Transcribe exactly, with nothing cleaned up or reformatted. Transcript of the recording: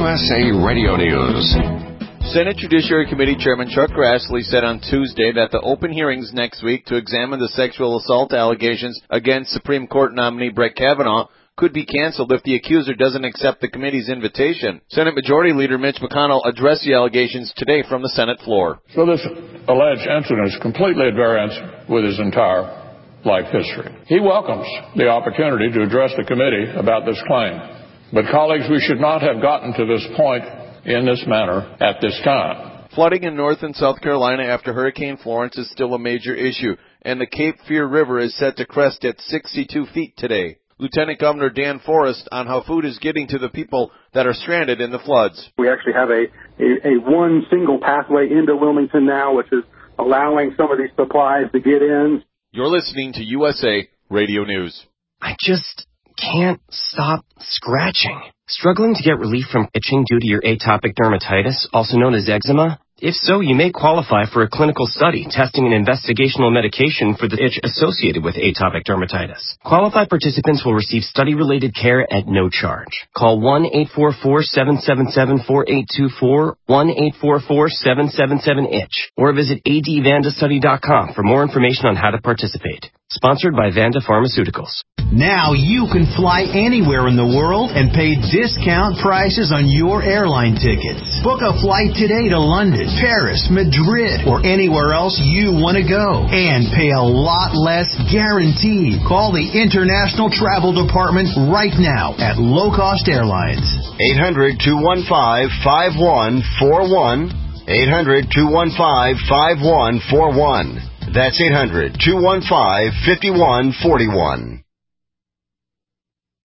U S A Radio News. Senate Judiciary Committee Chairman Chuck Grassley said on Tuesday that the open hearings next week to examine the sexual assault allegations against Supreme Court nominee Brett Kavanaugh could be canceled if the accuser doesn't accept the committee's invitation. Senate Majority Leader Mitch McConnell addressed the allegations today from the Senate floor. So this alleged incident is completely at variance with his entire life history. He welcomes the opportunity to address the committee about this claim. But, colleagues, we should not have gotten to this point in this manner at this time. Flooding in North and South Carolina after Hurricane Florence is still a major issue, and the Cape Fear River is set to crest at sixty-two feet today. Lieutenant Governor Dan Forrest on how food is getting to the people that are stranded in the floods. We actually have a, a, a one single pathway into Wilmington now, which is allowing some of these supplies to get in. You're listening to U S A Radio News. I just can't stop scratching. Struggling to get relief from itching due to your atopic dermatitis, also known as eczema? If so, you may qualify for a clinical study testing an investigational medication for the itch associated with atopic dermatitis. Qualified participants will receive study-related care at no charge. Call one eight four four, seven seven seven, four eight two four, one eight four four, seven seven seven, itch, or visit a d vanda study dot com for more information on how to participate. Sponsored by Vanda Pharmaceuticals. Now you can fly anywhere in the world and pay discount prices on your airline tickets. Book a flight today to London, Paris, Madrid, or anywhere else you want to go. And pay a lot less guaranteed. Call the International Travel Department right now at Low Cost Airlines. eight hundred, two one five, five one four one. eight hundred, two one five, five one four one. That's eight hundred, two one five, five one four one.